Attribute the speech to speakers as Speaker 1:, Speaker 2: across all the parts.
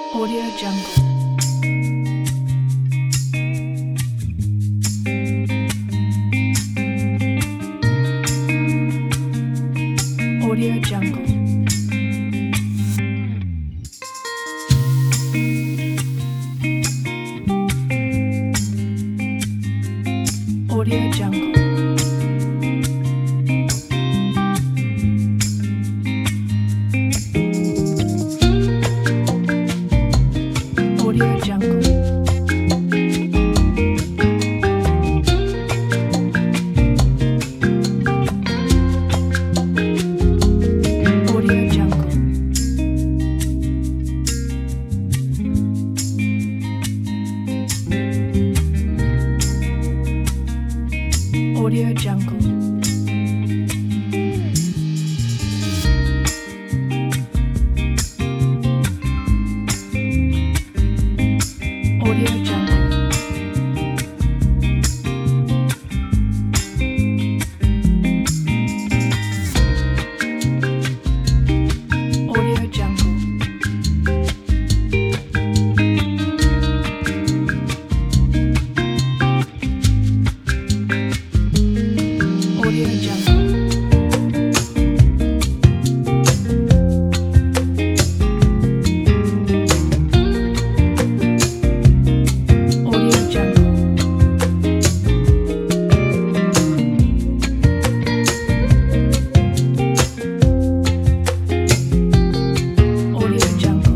Speaker 1: Audio Jungle. Audio Jungle. Audio Jungle. Audio Jungle. Audio Jungle. Audio Jungle. Audio Jungle. Audio Jungle. Audio Jungle. Audio Jungle. Audio Jungle.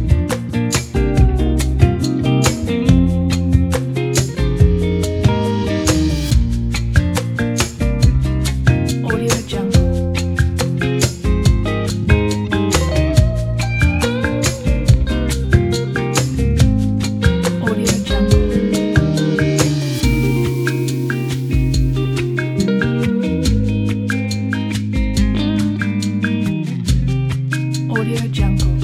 Speaker 1: Audio Jungle. Audio Jungle. Audio Jungle.